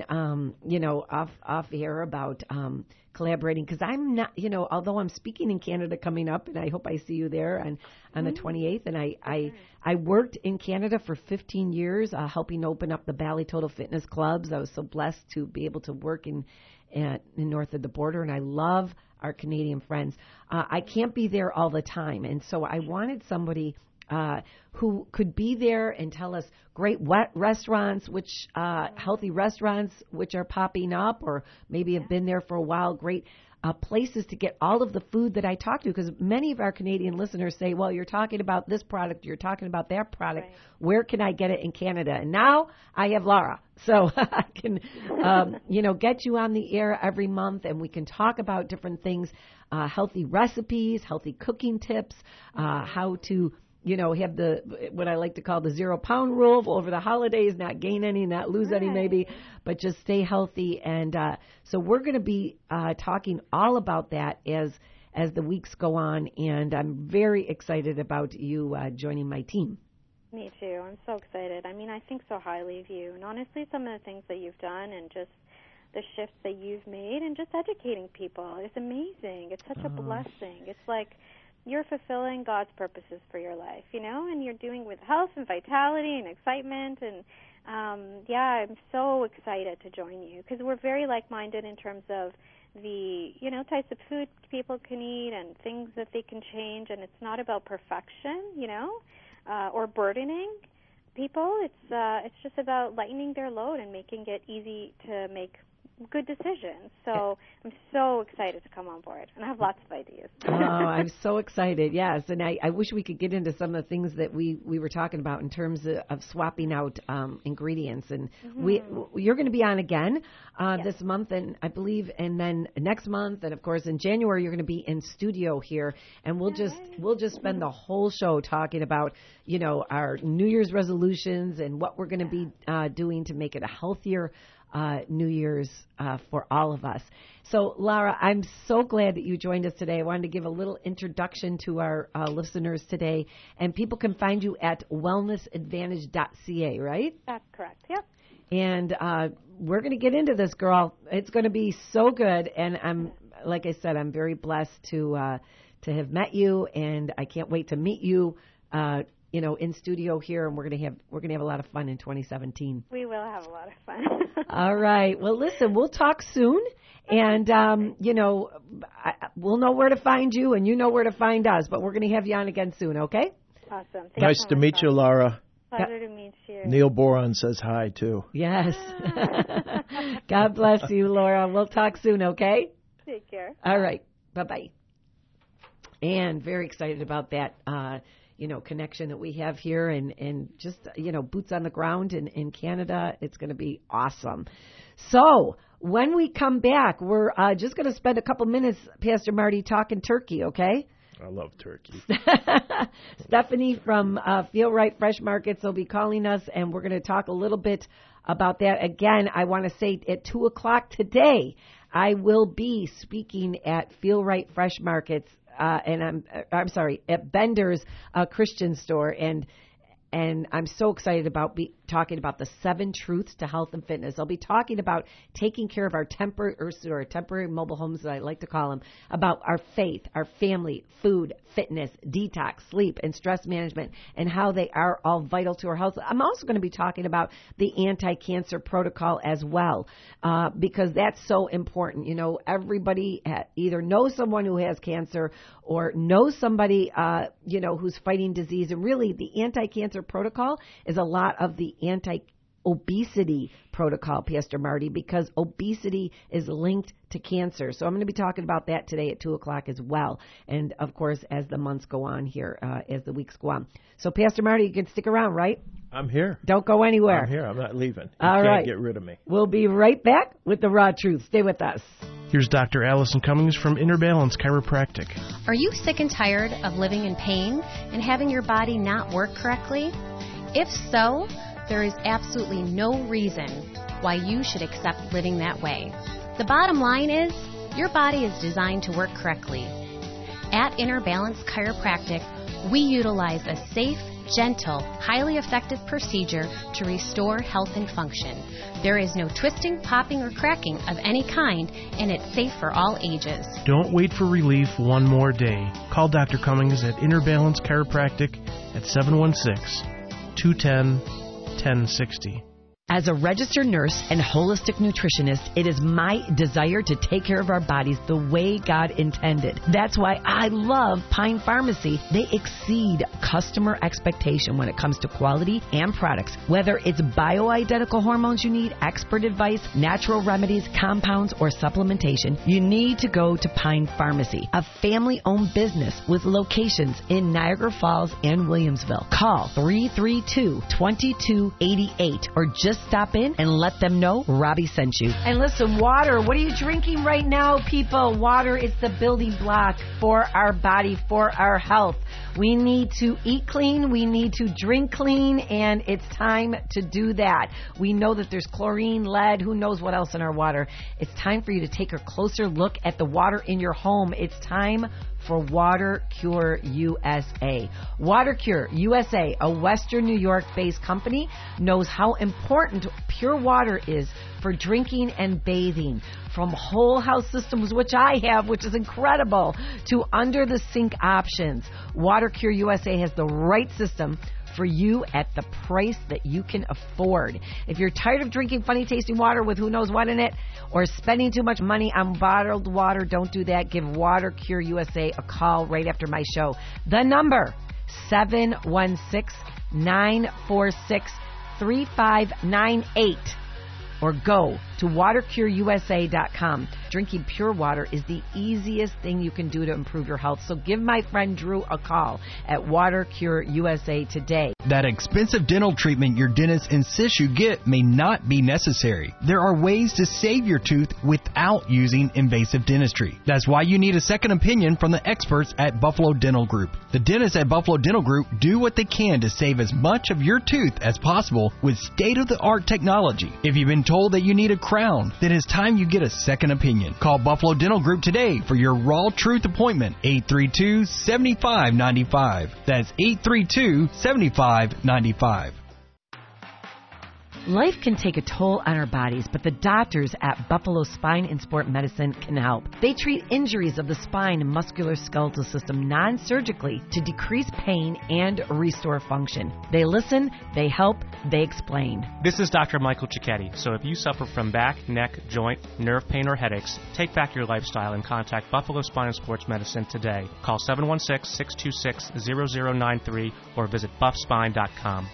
off air about collaborating, because I'm not, although I'm speaking in Canada coming up, and I hope I see you there on the 28th, and I worked in Canada for 15 years, helping open up the Bally Total Fitness clubs. I was so blessed to be able to work in north of the border, and I love our Canadian friends. I can't be there all the time, and so I wanted somebody who could be there and tell us great restaurants, which healthy restaurants which are popping up or maybe have been there for a while, great places to get all of the food that I talk to, because many of our Canadian listeners say, well, you're talking about this product, you're talking about that product. Right. Where can I get it in Canada? And now I have Laura. So I can, get you on the air every month, and we can talk about different things, healthy recipes, healthy cooking tips, how to have what I like to call the 0 pound rule over the holidays, not gain any, not lose any maybe, but just stay healthy. And so we're going to be talking all about that as the weeks go on, and I'm very excited about you joining my team. Me too. I'm so excited. I mean, I think so highly of you, and honestly, some of the things that you've done and just the shifts that you've made and just educating people, it's amazing. It's such a blessing. It's like you're fulfilling God's purposes for your life, and you're doing with health and vitality and excitement. And, I'm so excited to join you because we're very like-minded in terms of the, types of food people can eat and things that they can change. And it's not about perfection, or burdening people. It's just about lightening their load and making it easy to make good decisions. So I'm so excited to come on board, and I have lots of ideas. Oh, I'm so excited, yes. And I wish we could get into some of the things that we were talking about in terms of swapping out ingredients. And you're going to be on again this month, and I believe, and then next month, and of course in January you're going to be in studio here, and we'll just spend the whole show talking about our New Year's resolutions and what we're going to be doing to make it a healthier New Year's for all of us. So, Laura, I'm so glad that you joined us today. I wanted to give a little introduction to our listeners today, and people can find you at wellnessadvantage.ca, right? That's correct, yep. And we're going to get into this, girl. It's going to be so good, and like I said, I'm very blessed to have met you, and I can't wait to meet you in studio here, and we're gonna have a lot of fun in 2017. We will have a lot of fun. All right. Well, listen, we'll talk soon, and we'll know where to find you, and you know where to find us. But we're gonna have you on again soon. Okay? Awesome. Nice to meet you, Laura. Pleasure to meet you. Neil Boron says hi too. Yes. God bless you, Laura. We'll talk soon. Okay? Take care. All right. Bye-bye. And very excited about that. Connection that we have here and just, boots on the ground in Canada. It's going to be awesome. So when we come back, we're just going to spend a couple minutes, Pastor Marty, talking turkey, okay? I love turkey. Stephanie from Feel Right Fresh Markets will be calling us, and we're going to talk a little bit about that. Again, I want to say at 2 o'clock today I will be speaking at Feel Right Fresh Markets, and at Bender's Christian store, and I'm so excited about talking about the 7 truths to health and fitness. I'll be talking about taking care of our temporary mobile homes, that I like to call them, about our faith, our family, food, fitness, detox, sleep, and stress management, and how they are all vital to our health. I'm also going to be talking about the anti-cancer protocol as well, because that's so important. You know, everybody either knows someone who has cancer or knows somebody, who's fighting disease. And really, the anti-cancer protocol is a lot of the anti-obesity protocol, Pastor Marty, because obesity is linked to cancer. So I'm going to be talking about that today at 2 o'clock as well. And, of course, as the months go on here, as the weeks go on. So, Pastor Marty, you can stick around, right? I'm here. Don't go anywhere. I'm here. I'm not leaving. You All can't right. get rid of me. We'll be right back with the Raw Truth. Stay with us. Here's Dr. Allison Cummings from Inner Balance Chiropractic. Are you sick and tired of living in pain and having your body not work correctly? If so, there is absolutely no reason why you should accept living that way. The bottom line is, your body is designed to work correctly. At Inner Balance Chiropractic, we utilize a safe, gentle, highly effective procedure to restore health and function. There is no twisting, popping, or cracking of any kind, and it's safe for all ages. Don't wait for relief one more day. Call Dr. Cummings at Inner Balance Chiropractic at 716-210-1060. As a registered nurse and holistic nutritionist, it is my desire to take care of our bodies the way God intended. That's why I love Pine Pharmacy. They exceed customer expectation when it comes to quality and products. Whether it's bioidentical hormones you need, expert advice, natural remedies, compounds, or supplementation, you need to go to Pine Pharmacy, a family-owned business with locations in Niagara Falls and Williamsville. Call 332-2288 or just stop in and let them know Robbie sent you. And listen, water. What are you drinking right now, people? Water is the building block for our body, for our health. We need to eat clean. We need to drink clean, and it's time to do that. We know that there's chlorine, lead, who knows what else in our water. It's time for you to take a closer look at the water in your home. It's time for Water Cure USA. Water Cure USA, a Western New York-based company, knows how important pure water is for drinking and bathing. From whole house systems, which I have, which is incredible, to under the sink options, Water Cure USA has the right system for you at the price that you can afford. If you're tired of drinking funny tasting water with who knows what in it, or spending too much money on bottled water, don't do that. Give Water Cure USA a call right after my show. The number, 716-946-3598. Or go to watercureusa.com. Drinking pure water is the easiest thing you can do to improve your health. So give my friend Drew a call at Water Cure USA today. That expensive dental treatment your dentist insists you get may not be necessary. There are ways to save your tooth without using invasive dentistry. That's why you need a second opinion from the experts at Buffalo Dental Group. The dentists at Buffalo Dental Group do what they can to save as much of your tooth as possible with state-of-the-art technology. If you've been told that you need a crown, then it's time you get a second opinion. Call Buffalo Dental Group today for your Raw Truth appointment, 832-7595. That's 832-7595. Life can take a toll on our bodies, but the doctors at Buffalo Spine and Sport Medicine can help. They treat injuries of the spine and musculoskeletal system non-surgically to decrease pain and restore function. They listen, they help, they explain. This is Dr. Michael Cicchetti. So if you suffer from back, neck, joint, nerve pain, or headaches, take back your lifestyle and contact Buffalo Spine and Sports Medicine today. Call 716-626-0093 or visit buffspine.com.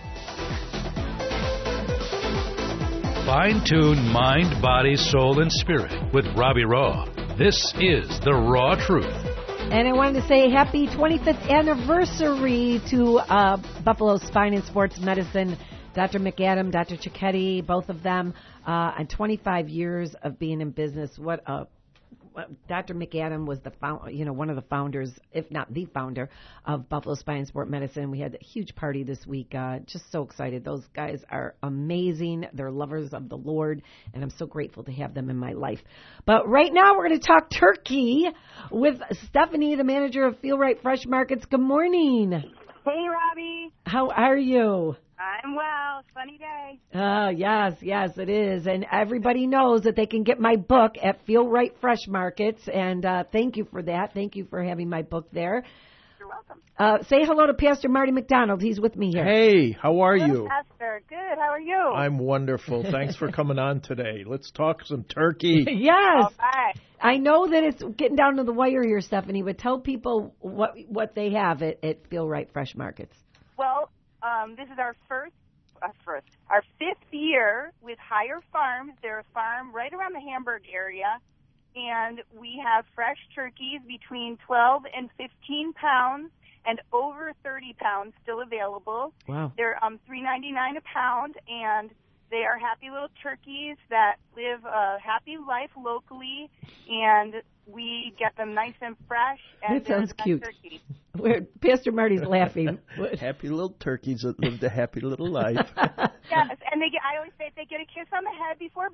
Fine-tune mind, body, soul, and spirit with Robbie Raw. This is the Raw Truth. And I wanted to say happy 25th anniversary to Buffalo Spine and Sports Medicine, Dr. McAdam, Dr. Cicchetti, both of them, and 25 years of being in business. What a Dr. McAdam was one of the founders, if not the founder, of Buffalo Spine and Sport Medicine. We had a huge party this week. Just so excited. Those guys are amazing. They're lovers of the Lord, and I'm so grateful to have them in my life. But right now we're going to talk turkey with Stephanie, the manager of Feel Right Fresh Markets. Good morning. Hey, Robbie. How are you? I'm well. Sunny day. Oh, yes, it is. And everybody knows that they can get my book at Feel Right Fresh Markets. And thank you for that. Thank you for having my book there. You're welcome. Say hello to Pastor Marty McDonald. He's with me here. Hey, how are you? Pastor. Good. How are you? I'm wonderful. Thanks for coming on today. Let's talk some turkey. Yes. All right. I know that it's getting down to the wire here, Stephanie, but tell people what they have at Feel Right Fresh Markets. Well, this is our our fifth year with Higher Farms. They're a farm right around the Hamburg area, and we have fresh turkeys between 12 and 15 pounds and over 30 pounds still available. Wow. They're $3.99 a pound, and they are happy little turkeys that live a happy life locally, and we get them nice and fresh. And that sounds cute. Pastor Marty's laughing. Happy little turkeys that lived a happy little life. Yes, and I always say they get a kiss on the head before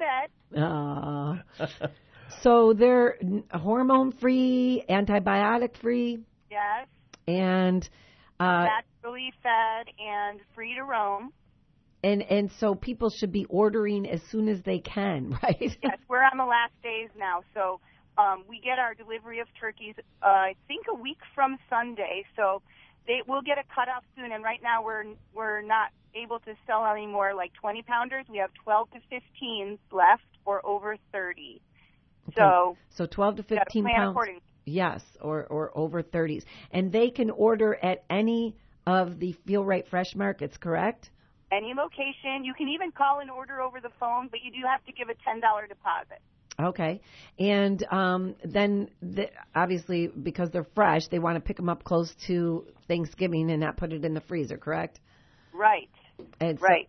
bed. So they're hormone-free, antibiotic-free. Yes. And naturally fed and free to roam. And so people should be ordering as soon as they can, right? Yes, we're on the last days now, so we get our delivery of turkeys, I think a week from Sunday, so we'll get a cutoff soon, and right now we're not able to sell any more like 20-pounders. We have 12 to 15s left or over 30. Okay. So 12 to 15 pounds. Accordingly. Yes, or over 30s. And they can order at any of the Feel Right Fresh Markets, correct? Any location. You can even call and order over the phone, but you do have to give a $10 deposit. Okay. And then, obviously, because they're fresh, they want to pick them up close to Thanksgiving and not put it in the freezer, correct? Right. And right.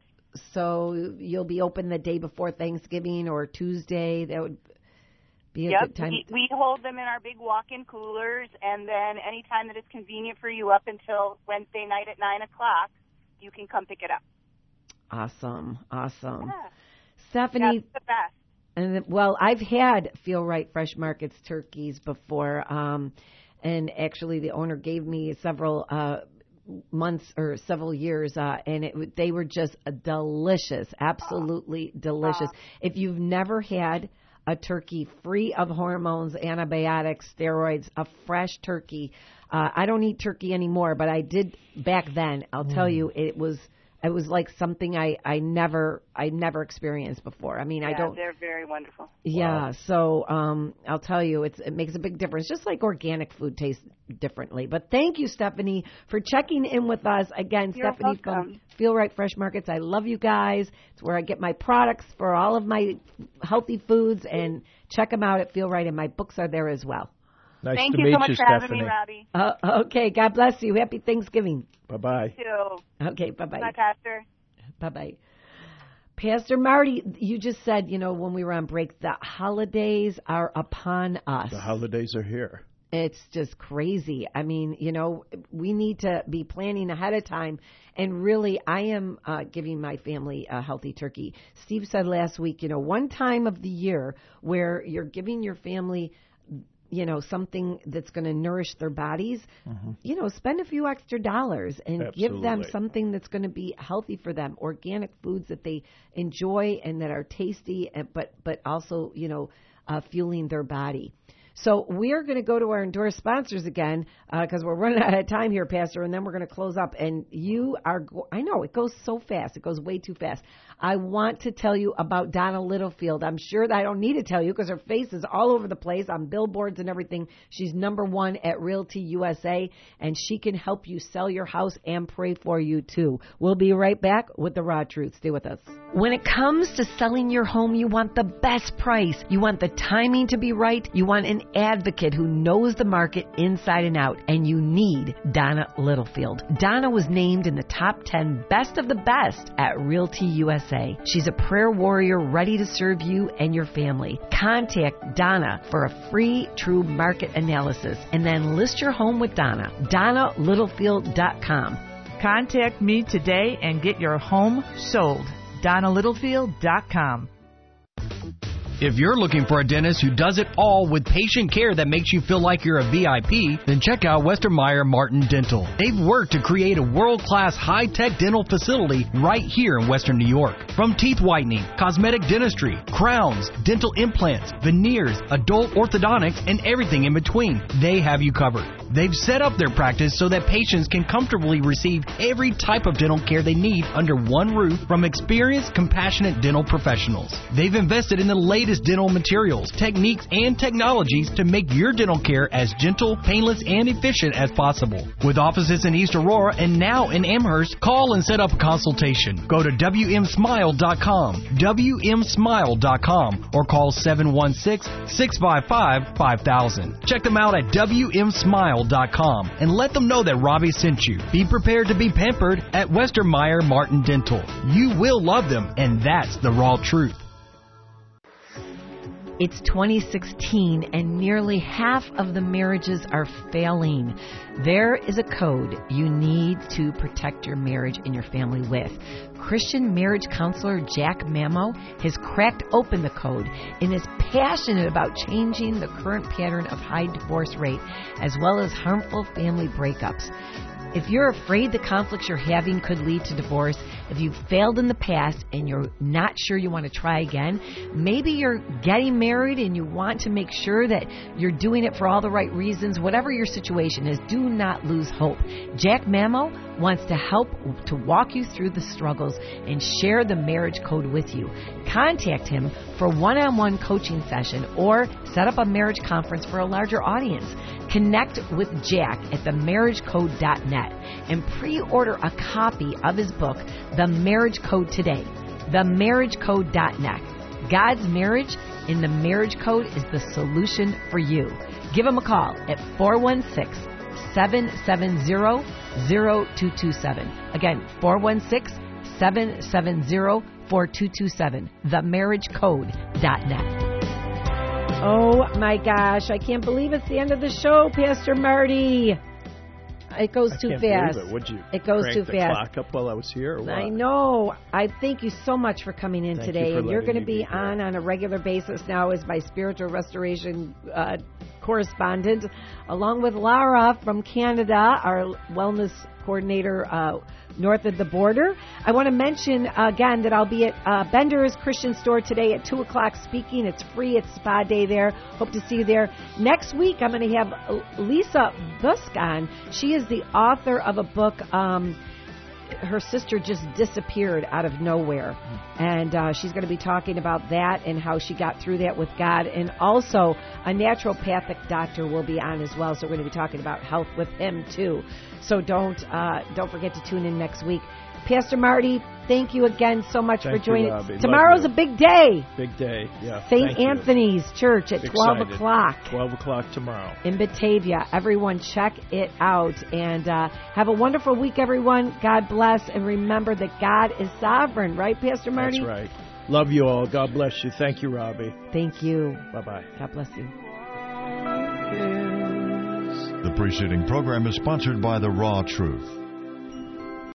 So you'll be open the day before Thanksgiving or Tuesday. That would be a good time. We hold them in our big walk-in coolers, and then any time that is convenient for you up until Wednesday night at 9 o'clock, you can come pick it up. Awesome. Yeah. Stephanie. That's the best. And well, I've had Feel Right Fresh Markets turkeys before, and actually the owner gave me several months or several years, and they were just delicious, absolutely delicious. If you've never had a turkey free of hormones, antibiotics, steroids, a fresh turkey, I don't eat turkey anymore, but I did back then. I'll tell you, it was like something I never experienced before. I mean, yeah, I don't. They're very wonderful. Yeah, wow. So I'll tell you, it makes a big difference. Just like organic food tastes differently. But thank you, Stephanie, for checking in with us again. You're Stephanie welcome. from Feel Right Fresh Markets. I love you guys. It's where I get my products for all of my healthy foods, and check them out at Feel Right, and my books are there as well. Nice Thank to you meet so much you, for Stephanie. having me, Robbie. Okay, God bless you. Happy Thanksgiving. Bye-bye. You too. Okay, bye-bye. Bye, Pastor. Bye-bye. Pastor Marty, you just said, when we were on break, the holidays are upon us. The holidays are here. It's just crazy. I mean, we need to be planning ahead of time. And really, I am giving my family a healthy turkey. Steve said last week, one time of the year where you're giving your family something that's going to nourish their bodies, spend a few extra dollars and Absolutely. give them something that's going to be healthy for them, organic foods that they enjoy and that are tasty, but also, fueling their body. So we're going to go to our endorsed sponsors again because we're running out of time here, Pastor, and then we're going to close up. And I know, it goes so fast. It goes way too fast. I want to tell you about Donna Littlefield. I'm sure that I don't need to tell you because her face is all over the place on billboards and everything. She's #1 at Realty USA, and she can help you sell your house and pray for you, too. We'll be right back with The Raw Truth. Stay with us. When it comes to selling your home, you want the best price. You want the timing to be right. You want an advocate who knows the market inside and out, and you need Donna Littlefield. Donna was named in the top 10 best of the best at Realty USA. She's a prayer warrior ready to serve you and your family. Contact Donna for a free true market analysis and then list your home with Donna. DonnaLittlefield.com. Contact me today and get your home sold. DonnaLittlefield.com. If you're looking for a dentist who does it all with patient care that makes you feel like you're a VIP, then check out Westermeyer Martin Dental. They've worked to create a world-class high-tech dental facility right here in Western New York. From teeth whitening, cosmetic dentistry, crowns, dental implants, veneers, adult orthodontics, and everything in between, they have you covered. They've set up their practice so that patients can comfortably receive every type of dental care they need under one roof from experienced, compassionate dental professionals. They've invested in the latest dental materials, techniques, and technologies to make your dental care as gentle, painless, and efficient as possible. With offices in East Aurora and now in Amherst, call and set up a consultation. Go to WMSmile.com, WMSmile.com, or call 716-655-5000. Check them out at WMSmile.com and let them know that Robbie sent you. Be prepared to be pampered at Westermeyer Martin Dental. You will love them, and that's the raw truth. It's 2016 and nearly half of the marriages are failing. There is a code you need to protect your marriage and your family with. Christian marriage counselor Jack Mamo has cracked open the code and is passionate about changing the current pattern of high divorce rate as well as harmful family breakups. If you're afraid the conflicts you're having could lead to divorce, if you've failed in the past and you're not sure you want to try again, maybe you're getting married and you want to make sure that you're doing it for all the right reasons, whatever your situation is, do not lose hope. Jack Mamo wants to help to walk you through the struggles and share the marriage code with you. Contact him for one-on-one coaching session or set up a marriage conference for a larger audience. Connect with Jack at themarriagecode.net and pre-order a copy of his book, The Marriage Code, today. Themarriagecode.net. God's marriage in the marriage code is the solution for you. Give him a call at 416-770-0227. Again, 416-770-4227. Themarriagecode.net. Oh my gosh, I can't believe it's the end of the show, Pastor Marty. It goes too fast. It goes too the fast. Clock up while I was here. Or what? I know. I thank you so much for coming in today, and you're going to be on a regular basis now as my spiritual restoration correspondent, along with Laura from Canada, our wellness coordinator north of the border. I want to mention again that I'll be at Bender's Christian Store today at 2 o'clock speaking. It's free. It's spa day there. Hope to see you there. Next week, I'm going to have Lisa Busk on. She is the author of a book. Her sister just disappeared out of nowhere, and she's going to be talking about that and how she got through that with God, and also a naturopathic doctor will be on as well, so we're going to be talking about health with him too. So don't forget to tune in next week. Pastor Marty, thank you again so much for joining us. Tomorrow's a big day. Big day, yeah. St. Anthony's Church at 12 o'clock. 12 o'clock tomorrow. In Batavia. Everyone check it out. And have a wonderful week, everyone. God bless. And remember that God is sovereign. Right, Pastor Marty? That's right. Love you all. God bless you. Thank you, Robbie. Thank you. Bye-bye. God bless you. The preceding program is sponsored by The Raw Truth.